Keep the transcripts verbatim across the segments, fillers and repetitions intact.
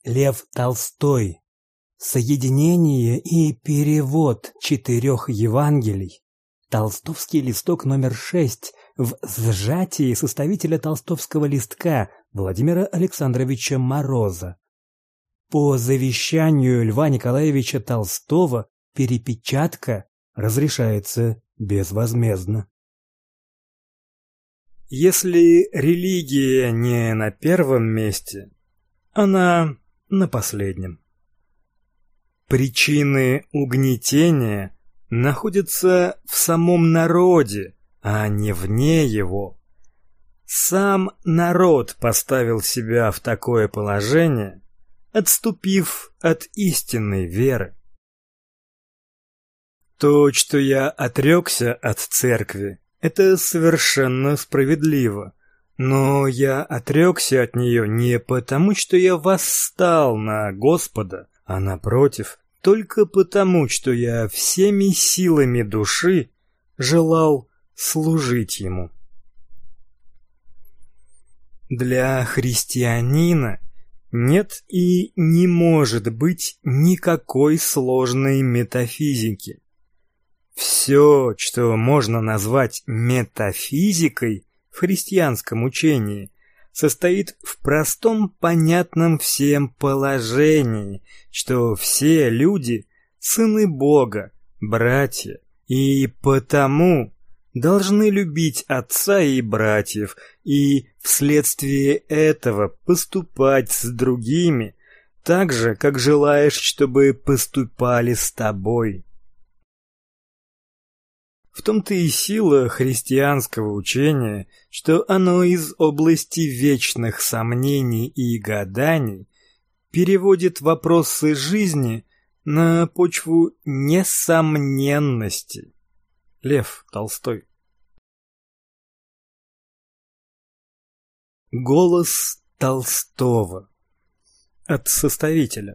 Лев Толстой. Соединение и перевод четырех Евангелий. Толстовский листок номер шесть в сжатии составителя толстовского листка Владимира Александровича Мороза. По завещанию Льва Николаевича Толстого перепечатка разрешается безвозмездно. Если религия не на первом месте, она на последнем. Причины угнетения находятся в самом народе, а не вне его. Сам народ поставил себя в такое положение, отступив от истинной веры. То, что я отрекся от церкви, это совершенно справедливо. Но я отрекся от нее не потому, что я восстал на Господа, а напротив, только потому, что я всеми силами души желал служить Ему. Для христианина нет и не может быть никакой сложной метафизики. Все, что можно назвать метафизикой в христианском учении, состоит в простом, понятном всем положении, что все люди – сыны Бога, братья, и потому должны любить отца и братьев, и вследствие этого поступать с другими, так же, как желаешь, чтобы поступали с тобой. В том-то и сила христианского учения, что оно из области вечных сомнений и гаданий переводит вопросы жизни на почву несомненности. Лев Толстой. Голос Толстого. От составителя.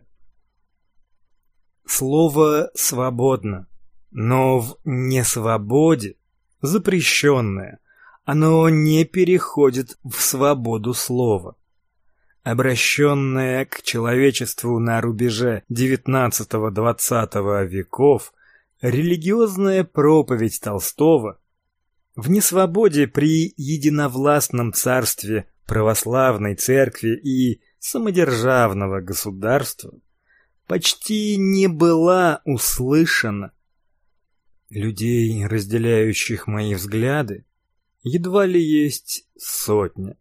Слово свободно. Но в несвободе, запрещенное, оно не переходит в свободу слова. Обращенное к человечеству на рубеже девятнадцатого-двадцатого веков, религиозная проповедь Толстого в несвободе при единовластном царстве православной церкви и самодержавного государства почти не была услышана. Людей, разделяющих мои взгляды, едва ли есть сотня.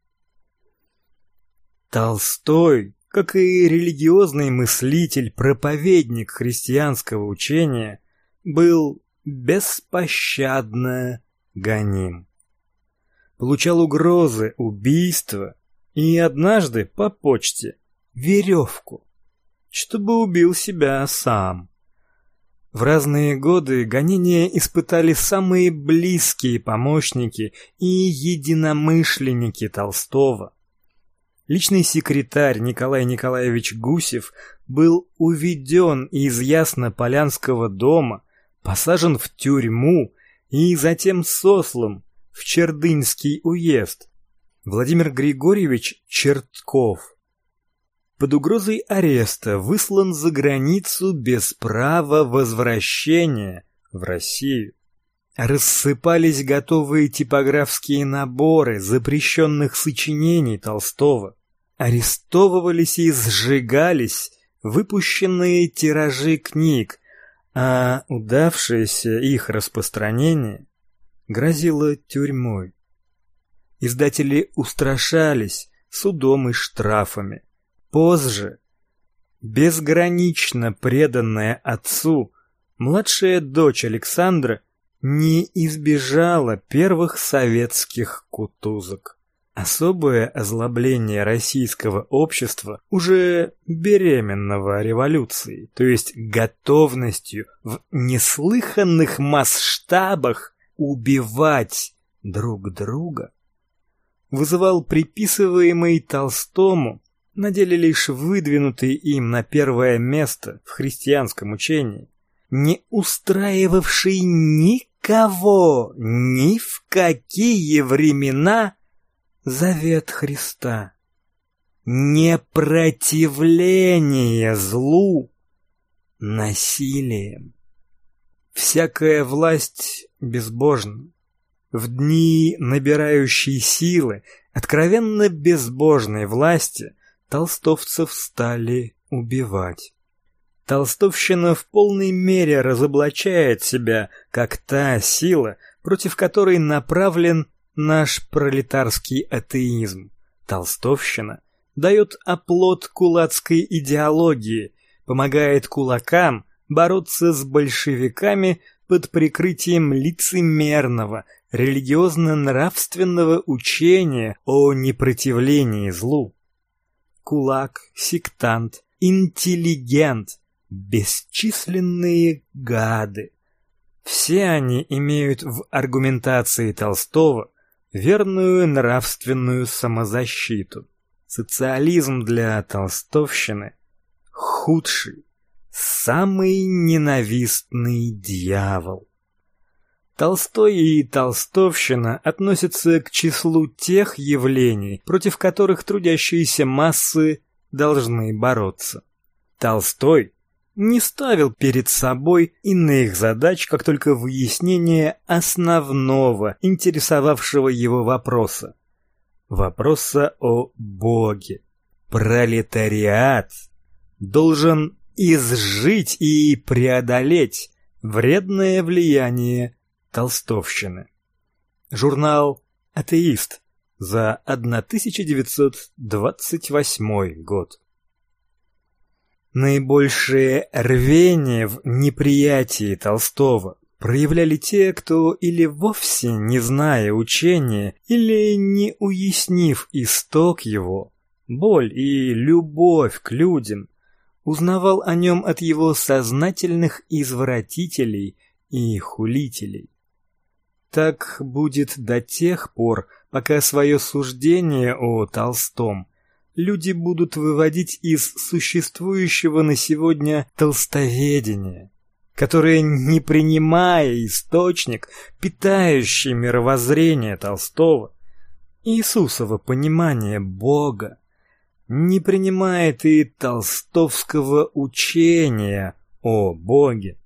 Толстой, как и религиозный мыслитель, проповедник христианского учения, был беспощадно гоним. Получал угрозы убийства и однажды по почте веревку, чтобы убил себя сам. В разные годы гонения испытали самые близкие помощники и единомышленники Толстого. Личный секретарь Николай Николаевич Гусев был уведен из Яснополянского дома, посажен в тюрьму и затем сослан в Чердынский уезд. Владимир Григорьевич Чертков под угрозой ареста выслан за границу без права возвращения в Россию. Рассыпались готовые типографские наборы запрещенных сочинений Толстого. Арестовывались и сжигались выпущенные тиражи книг, а удавшееся их распространение грозило тюрьмой. Издатели устрашались судом и штрафами. Позже, безгранично преданная отцу, младшая дочь Александра не избежала первых советских кутузок. Особое озлобление российского общества, уже беременного революцией, то есть готовностью в неслыханных масштабах убивать друг друга, вызывал приписываемый Толстому на деле лишь выдвинутый им на первое место в христианском учении, не устраивавший никого ни в какие времена завет Христа. непротивление злу насилием. Всякая власть безбожна. В дни набирающей силы, откровенно безбожной власти, толстовцев стали убивать. Толстовщина в полной мере разоблачает себя, как та сила, против которой направлен наш пролетарский атеизм. Толстовщина дает оплот кулацкой идеологии, помогает кулакам бороться с большевиками под прикрытием лицемерного, религиозно-нравственного учения о непротивлении злу. Кулак, сектант, интеллигент, бесчисленные гады. Все они имеют в аргументации Толстого верную нравственную самозащиту. Социализм для толстовщины — худший, самый ненавистный дьявол. Толстой и толстовщина относятся к числу тех явлений, против которых трудящиеся массы должны бороться. Толстой не ставил перед собой иных задач, как только выяснение основного, интересовавшего его вопроса. Вопроса о Боге. Пролетариат должен изжить и преодолеть вредное влияние толстовщины. Журнал «Атеист» за тысяча девятьсот двадцать восьмой год. Наибольшее рвение в неприятии Толстого проявляли те, кто или вовсе не зная учения, или не уяснив исток его, боль и любовь к людям, узнавал о нем от его сознательных извратителей и хулителей. Так будет до тех пор, пока свое суждение о Толстом люди будут выводить из существующего на сегодня толстоведения, которое, не принимая источник, питающий мировоззрение Толстого, Иисусово понимание Бога, не принимает и толстовского учения о Боге.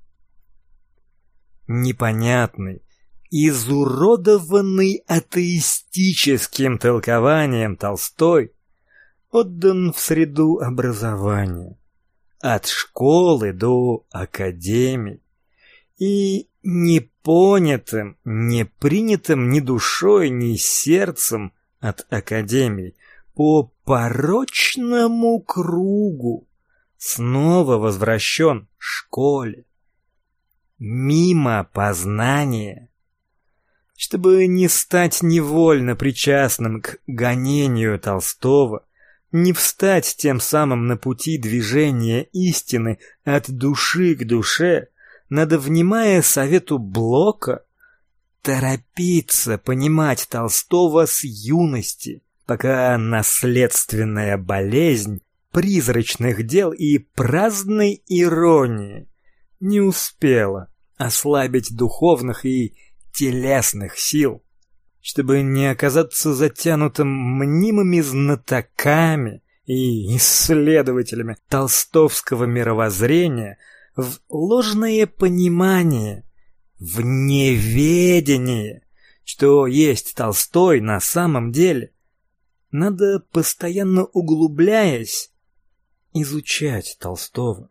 Непонятный, изуродованный атеистическим толкованием Толстой отдан в среду образования, от школы до академии, и не понятым, не принятым ни душой, ни сердцем от академий по порочному кругу снова возвращен школе, мимо познания. Чтобы не стать невольно причастным к гонению Толстого, не встать тем самым на пути движения истины от души к душе, надо, внимая совету Блока, торопиться понимать Толстого с юности, пока наследственная болезнь призрачных дел и праздной иронии не успела ослабить духовных и телесных сил, чтобы не оказаться затянутым мнимыми знатоками и исследователями толстовского мировоззрения в ложное понимание, в неведение, что есть Толстой на самом деле. Надо, постоянно углубляясь, изучать Толстого.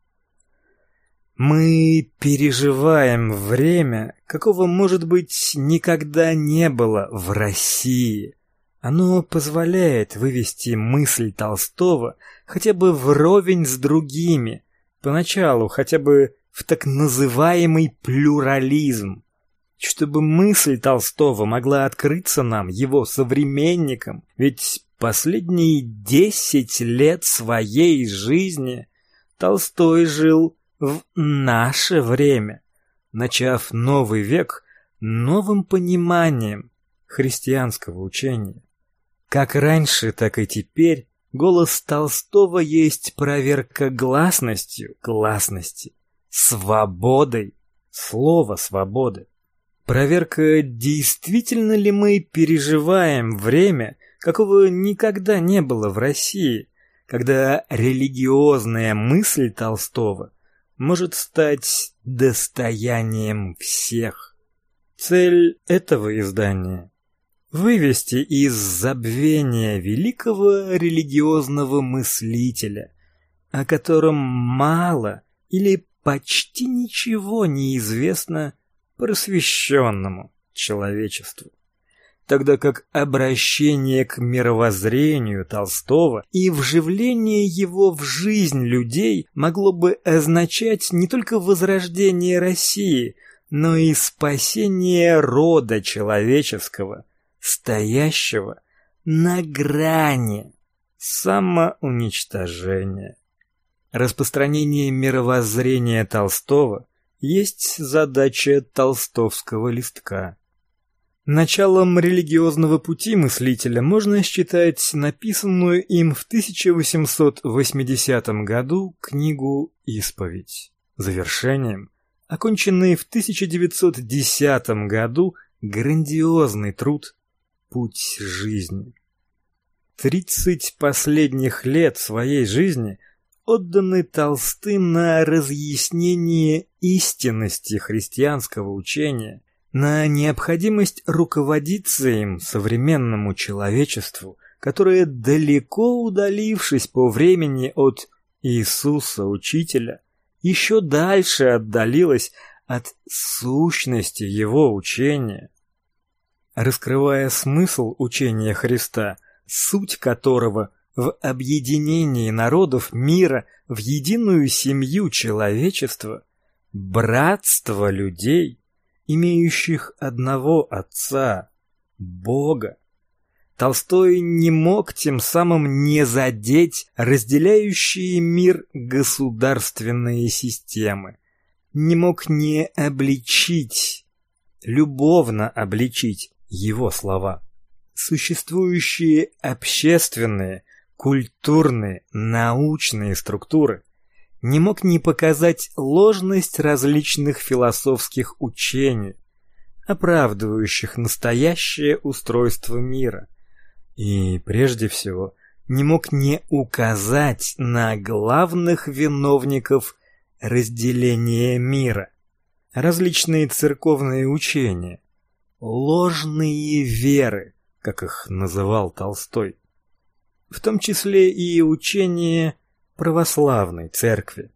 Мы переживаем время, какого, может быть, никогда не было в России. Оно позволяет вывести мысль Толстого хотя бы вровень с другими, поначалу хотя бы в так называемый плюрализм, чтобы мысль Толстого могла открыться нам, его современникам, ведь последние десять лет своей жизни Толстой жил в наше время, начав новый век новым пониманием христианского учения. Как раньше, так и теперь голос Толстого есть проверка гласностью гласности, свободой слова свободы. Проверка, действительно ли мы переживаем время, какого никогда не было в России, когда религиозная мысль Толстого может стать достоянием всех. Цель этого издания — вывести из забвения великого религиозного мыслителя, о котором мало или почти ничего не известно просвещенному человечеству, тогда как обращение к мировоззрению Толстого и вживление его в жизнь людей могло бы означать не только возрождение России, но и спасение рода человеческого, стоящего на грани самоуничтожения. Распространение мировоззрения Толстого есть задача толстовского листка. Началом религиозного пути мыслителя можно считать написанную им в тысяча восемьсот восьмидесятом году книгу «Исповедь», завершением оконченный в тысяча девятьсот десятом году грандиозный труд «Путь жизни». Тридцать последних лет своей жизни отданы Толстым на разъяснение истинности христианского учения, на необходимость руководиться им современному человечеству, которое, далеко удалившись по времени от Иисуса Учителя, еще дальше отдалилось от сущности его учения. Раскрывая смысл учения Христа, суть которого в объединении народов мира в единую семью человечества, братство людей, имеющих одного Отца, Бога, Толстой не мог тем самым не задеть разделяющие мир государственные системы, не мог не обличить, любовно обличить его слова. Существующие общественные, культурные, научные структуры не мог не показать ложность различных философских учений, оправдывающих настоящее устройство мира, и, прежде всего, не мог не указать на главных виновников разделения мира, различные церковные учения, ложные веры, как их называл Толстой, в том числе и учение православной церкви.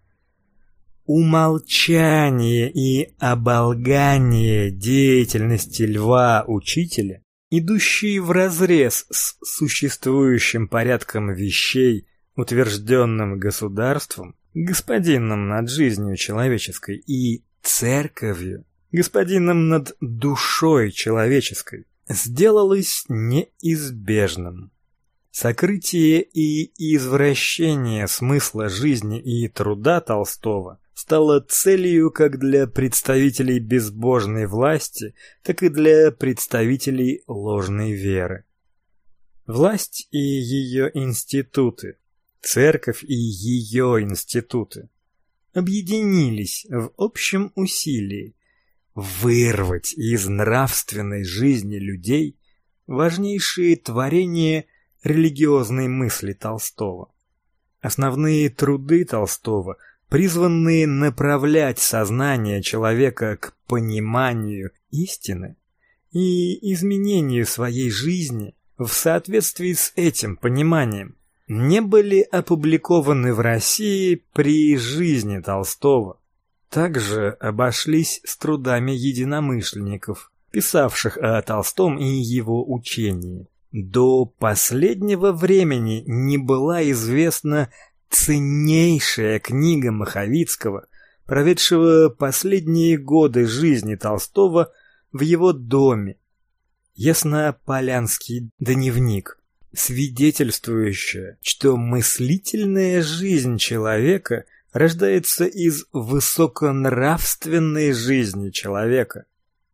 Умолчание и оболгание деятельности Льва Учителя, идущие вразрез с существующим порядком вещей, утвержденным государством, господином над жизнью человеческой, и церковью, господином над душой человеческой, сделалось неизбежным. Сокрытие и извращение смысла жизни и труда Толстого стало целью как для представителей безбожной власти, так и для представителей ложной веры. Власть и ее институты, церковь и ее институты объединились в общем усилии вырвать из нравственной жизни людей важнейшие творения религиозной мысли Толстого. Основные труды Толстого, призванные направлять сознание человека к пониманию истины и изменению своей жизни в соответствии с этим пониманием, не были опубликованы в России при жизни Толстого. Также обошлись с трудами единомышленников, писавших о Толстом и его учении. До последнего времени не была известна ценнейшая книга Маховицкого, проведшего последние годы жизни Толстого в его доме, Яснополянский дневник, свидетельствующая, что мыслительная жизнь человека рождается из высоконравственной жизни человека.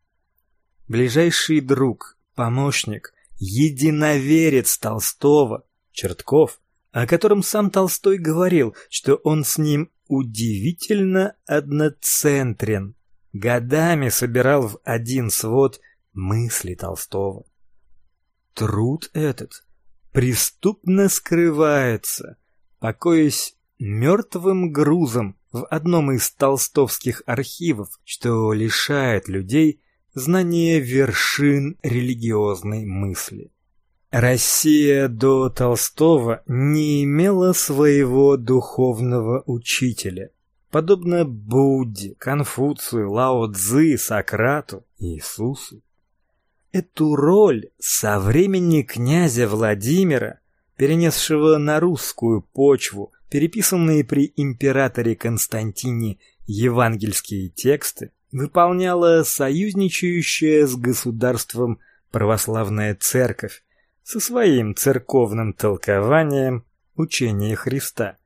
Ближайший друг, помощник, единоверец Толстого, Чертков, о котором сам Толстой говорил, что он с ним удивительно одноцентрен, годами собирал в один свод мысли Толстого. труд этот преступно скрывается, покоясь мертвым грузом в одном из толстовских архивов, что лишает людей знания вершин религиозной мысли. Россия до Толстого не имела своего духовного учителя, подобно Будде, Конфуцию, Лао Цзы, Сократу, Иисусу. Эту роль со времени князя Владимира, перенесшего на русскую почву переписанные при императоре Константине евангельские тексты, выполняла союзничающая с государством православная церковь со своим церковным толкованием учения Христа,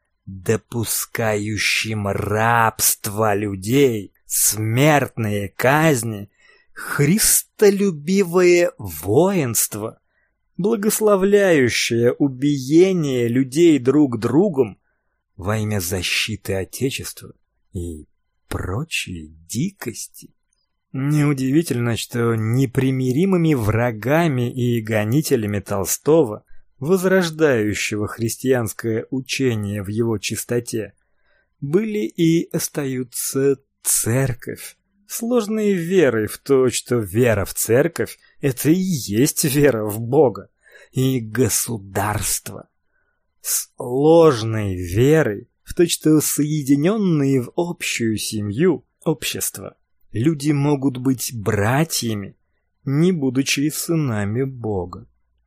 допускающим рабство людей, смертные казни, христолюбивое воинство, благословляющее убиение людей друг другом во имя защиты Отечества и прочие дикости. Неудивительно, что непримиримыми врагами и гонителями Толстого, возрождающего христианское учение в его чистоте, были и остаются церковь, сложной верой в то, что вера в церковь — это и есть вера в Бога, и государство, сложной верой в то, что соединенные в общую семью, общество, люди могут быть братьями, не будучи сынами Бога.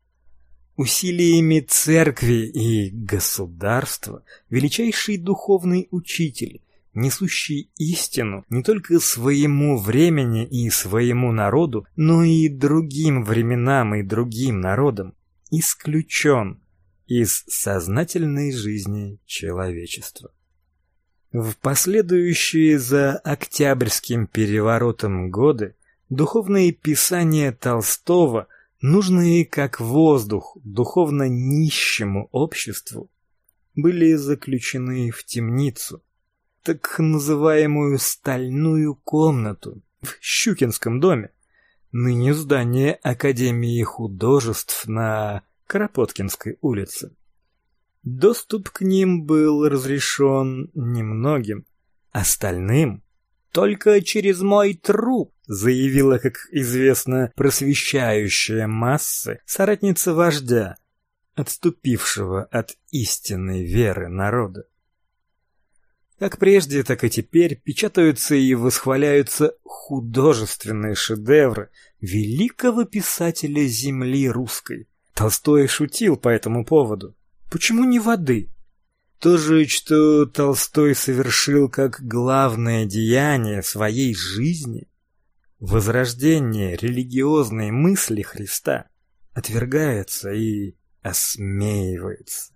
Усилиями церкви и государства величайший духовный учитель, несущий истину не только своему времени и своему народу, но и другим временам и другим народам, исключен из сознательной жизни человечества. В последующие за Октябрьским переворотом годы духовные писания Толстого, нужные как воздух духовно нищему обществу, были заключены в темницу, так называемую стальную комнату в Щукинском доме, ныне здание Академии художеств на Кропоткинской улице. Доступ к ним был разрешен немногим, остальным только через мой труп, заявила, как известно, просвещающая массы соратница вождя, отступившего от истинной веры народа. Как прежде, так и теперь печатаются и восхваляются художественные шедевры великого писателя земли русской. Толстой шутил по этому поводу. Почему не воды? То же, что Толстой совершил как главное деяние своей жизни, возрождение религиозной мысли Христа, отвергается и осмеивается.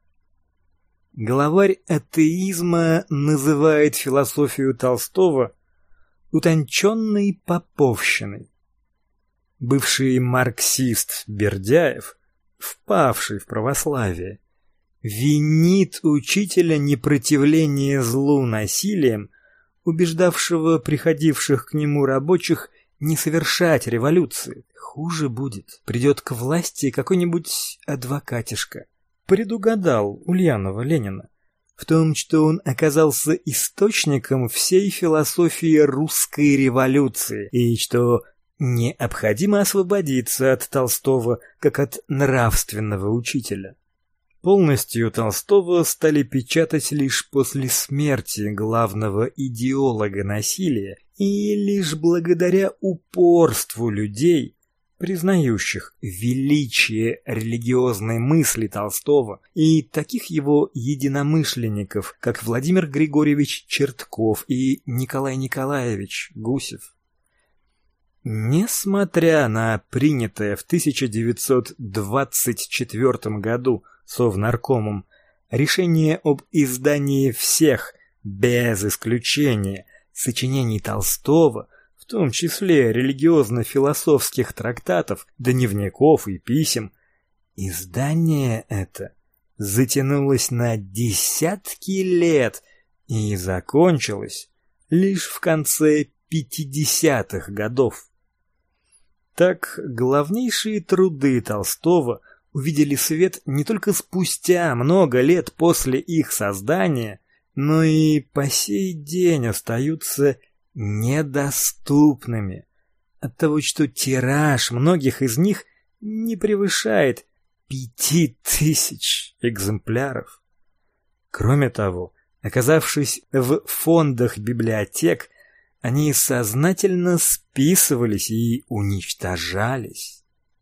Главарь атеизма называет философию Толстого утонченной поповщиной. Бывший марксист Бердяев, впавший в православие, винит учителя непротивления злу насилием, убеждавшего приходивших к нему рабочих не совершать революции. Хуже будет, придет к власти какой-нибудь адвокатишка. Предугадал Ульянова Ленина в том, что он оказался источником всей философии русской революции и что необходимо освободиться от Толстого как от нравственного учителя. Полностью Толстого стали печатать лишь после смерти главного идеолога насилия и лишь благодаря упорству людей, признающих величие религиозной мысли Толстого и таких его единомышленников, как Владимир Григорьевич Чертков и Николай Николаевич Гусев. Несмотря на принятое в тысяча девятьсот двадцать четвёртом году Совнаркомом решение об издании всех, без исключения, сочинений Толстого, в том числе религиозно-философских трактатов, дневников и писем, издание это затянулось на десятки лет и закончилось лишь в конце пятидесятых годов. Так, главнейшие труды Толстого увидели свет не только спустя много лет после их создания, но и по сей день остаются недоступными от того, что тираж многих из них не превышает пяти тысяч экземпляров. Кроме того, оказавшись в фондах библиотек, они сознательно списывались и уничтожались.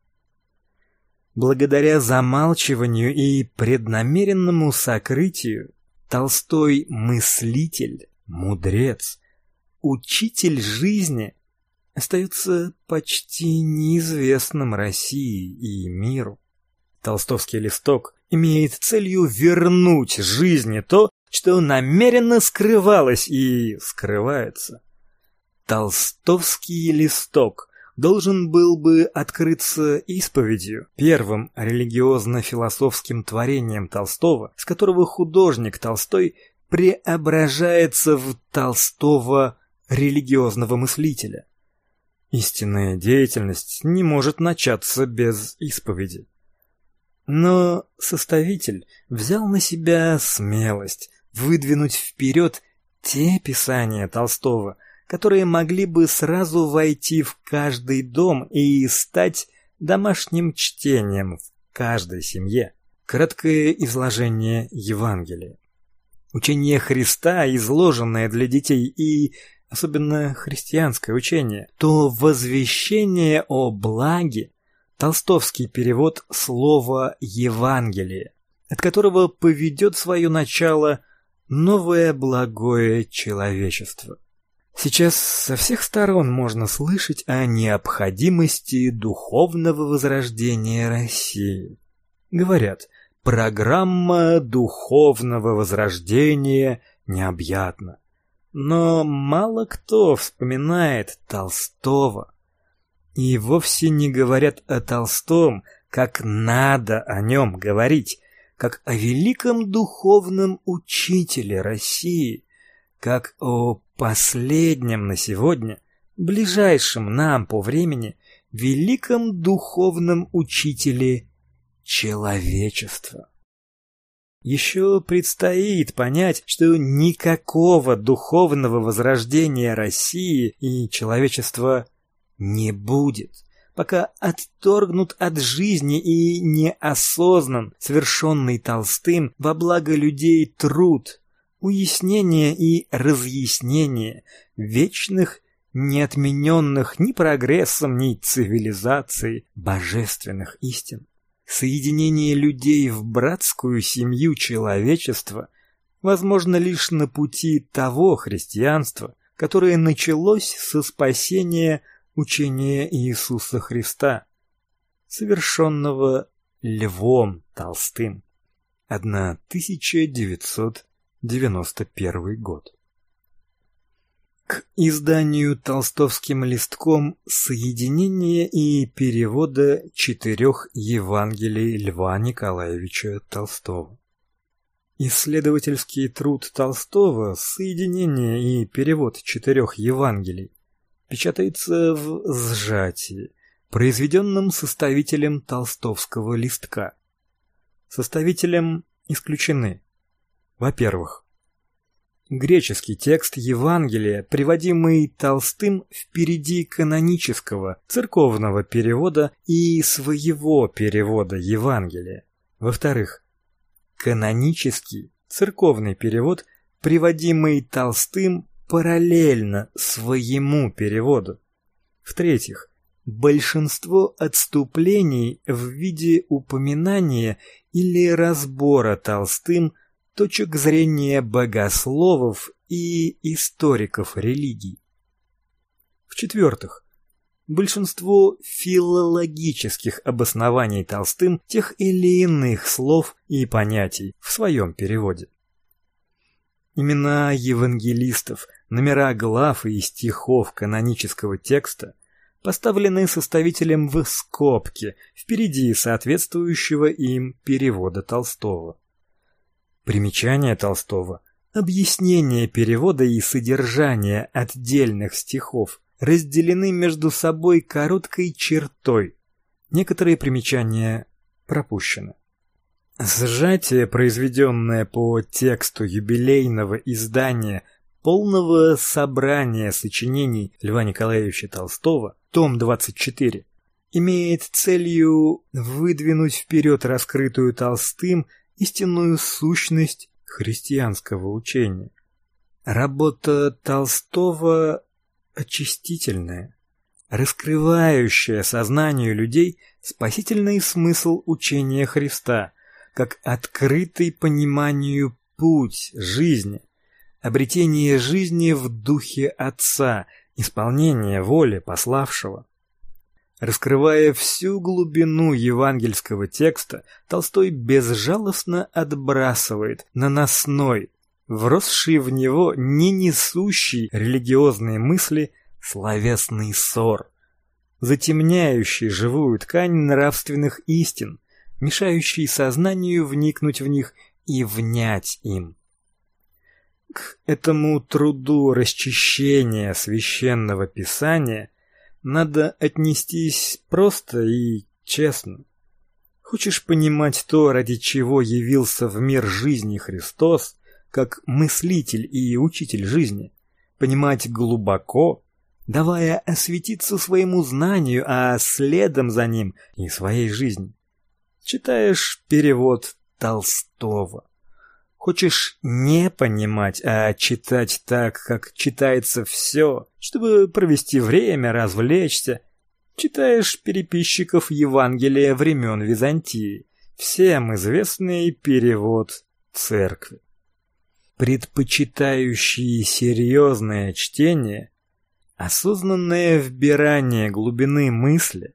Благодаря замалчиванию и преднамеренному сокрытию Толстой мыслитель, мудрец, учитель жизни остается почти неизвестным России и миру. Толстовский листок имеет целью вернуть жизни то, что намеренно скрывалось и скрывается. Толстовский листок должен был бы открыться исповедью, первым религиозно-философским творением Толстого, с которого художник Толстой преображается в Толстого религиозного мыслителя. Истинная деятельность не может начаться без исповеди. Но составитель взял на себя смелость выдвинуть вперед те писания Толстого, которые могли бы сразу войти в каждый дом и стать домашним чтением в каждой семье. Краткое изложение Евангелия. Учение Христа, изложенное для детей, и особенно христианское учение, то возвещение о благе, толстовский перевод слова «Евангелие», от которого поведет свое начало новое благое человечество. Сейчас со всех сторон можно слышать о необходимости духовного возрождения России. Говорят, программа духовного возрождения необъятна. Но мало кто вспоминает Толстого. И вовсе не говорят о Толстом, как надо о нем говорить, как о великом духовном учителе России, как о последнем на сегодня, ближайшем нам по времени, великом духовном учителе человечества. Еще предстоит понять, что никакого духовного возрождения России и человечества не будет, пока отторгнут от жизни и неосознан совершенный Толстым во благо людей труд, уяснение и разъяснение вечных, не отмененных ни прогрессом, ни цивилизацией божественных истин. Соединение людей в братскую семью человечества возможно лишь на пути того христианства, которое началось со спасения учения Иисуса Христа, совершенного Львом Толстым. тысяча девятьсот девяносто первый год. К изданию толстовским листком соединения и перевода четырех Евангелий Льва Николаевича Толстого. Исследовательский труд Толстого «Соединение и перевод четырех Евангелий» печатается в сжатии, произведенном составителем толстовского листка. Составителем исключены: во-первых, греческий текст Евангелия, приводимый Толстым впереди канонического церковного перевода и своего перевода Евангелия. Во-вторых, канонический церковный перевод, приводимый Толстым параллельно своему переводу. В-третьих, большинство отступлений в виде упоминания или разбора Толстым точек зрения богословов и историков религий. В-четвертых, большинство филологических обоснований Толстым тех или иных слов и понятий в своем переводе. Имена евангелистов, номера глав и стихов канонического текста поставлены составителем в скобки впереди соответствующего им перевода Толстого. Примечание Толстого, объяснение перевода и содержание отдельных стихов разделены между собой короткой чертой. Некоторые примечания пропущены. Сжатие, произведенное по тексту юбилейного издания полного собрания сочинений Льва Николаевича Толстого, том двадцать четыре, имеет целью выдвинуть вперед раскрытую Толстым истинную сущность христианского учения. Работа Толстого очистительная, раскрывающая сознанию людей спасительный смысл учения Христа, как открытый пониманию путь жизни, обретение жизни в духе Отца, исполнение воли пославшего. Раскрывая всю глубину евангельского текста, Толстой безжалостно отбрасывает наносной, вросший в него не несущий религиозные мысли словесный ссор, затемняющий живую ткань нравственных истин, мешающий сознанию вникнуть в них и внять им. К этому труду расчищения священного писания надо отнестись просто и честно. Хочешь понимать то, ради чего явился в мир жизни Христос, как мыслитель и учитель жизни, понимать глубоко, давая осветиться своему знанию, а следом за ним и своей жизни. Читаешь перевод Толстого. Хочешь не понимать, а читать так, как читается все, чтобы провести время, развлечься, читаешь переписчиков Евангелия времен Византии, всем известный перевод церкви. Предпочитающие серьезное чтение, осознанное вбирание глубины мысли,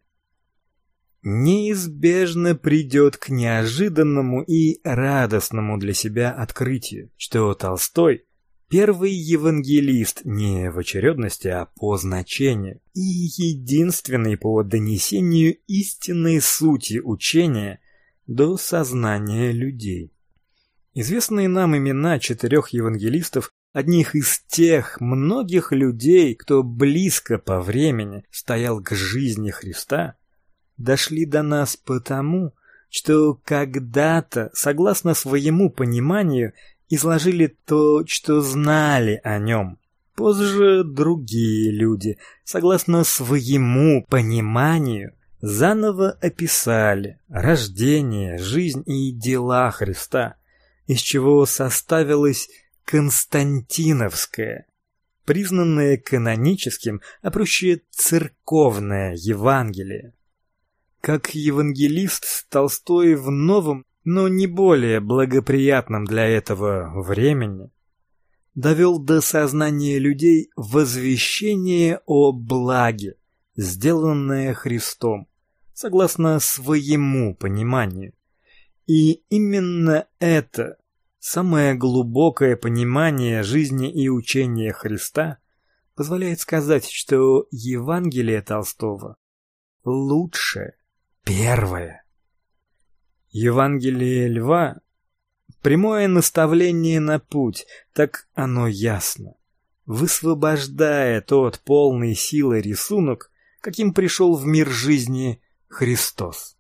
неизбежно придет к неожиданному и радостному для себя открытию, что Толстой – первый евангелист не в очередности, а по значению, и единственный по донесению истинной сути учения до сознания людей. Известные нам имена четырех евангелистов, одних из тех многих людей, кто близко по времени стоял к жизни Христа, дошли до нас потому, что когда-то, согласно своему пониманию, изложили то, что знали о нем. Позже другие люди, согласно своему пониманию, заново описали рождение, жизнь и дела Христа, из чего составилась Константиновская, признанное каноническим, а проще церковное Евангелие. Как евангелист, Толстой в новом, но не более благоприятном для этого времени довел до сознания людей возвещение о благе, сделанное Христом, согласно своему пониманию. И именно это самое глубокое понимание жизни и учения Христа позволяет сказать, что Евангелие Толстого лучше первое. Евангелие Льва – прямое наставление на путь, так оно ясно, высвобождая тот полный силы рисунок, каким пришел в мир жизни Христос.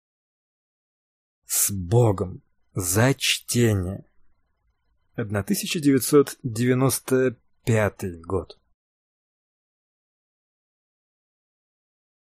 С Богом! За чтение! тысяча девятьсот девяносто пятый год.